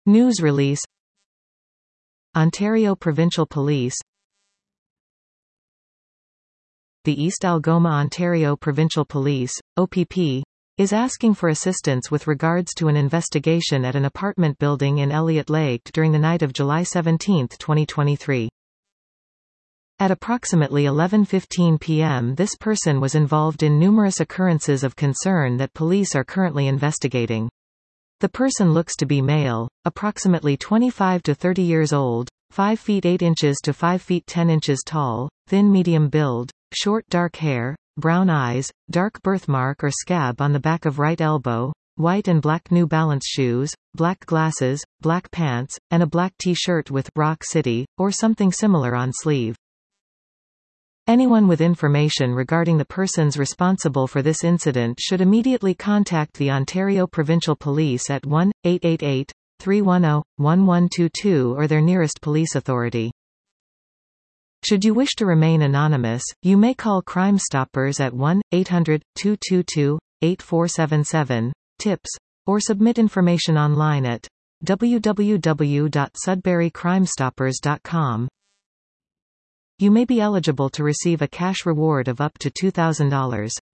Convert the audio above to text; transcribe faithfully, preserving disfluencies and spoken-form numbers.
News release. Ontario Provincial Police. The East Algoma Ontario Provincial Police, O P P, is asking for assistance with regards to an investigation at an apartment building in Elliott Lake during the night of July seventeenth twenty twenty-three. At approximately eleven fifteen p m this person was involved in numerous occurrences of concern that police are currently investigating. The person looks to be male, approximately twenty-five to thirty years old, five feet eight inches to five feet ten inches tall, thin medium build, short dark hair, brown eyes, dark birthmark or scab on the back of right elbow, white and black New Balance shoes, black glasses, black pants, and a black t-shirt with Rock City, or something similar on sleeve. Anyone with information regarding the persons responsible for this incident should immediately contact the Ontario Provincial Police at one eight eight eight, three one zero, one one two two or their nearest police authority. Should you wish to remain anonymous, you may call Crime Stoppers at one eight hundred, two two two, eight four seven seven, tips, or submit information online at w w w dot sudbury crime stoppers dot com. You may be eligible to receive a cash reward of up to two thousand dollars.